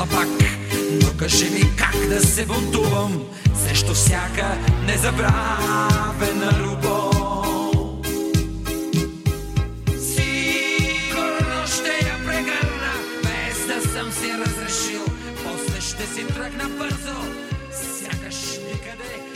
цяла пак. Но кажи ми как да се бунтувам срещу всяка незабравена любов. Сигурно ще я прегърна, без да съм си разрешил. После ще си тръгна бързо, сякаш никъде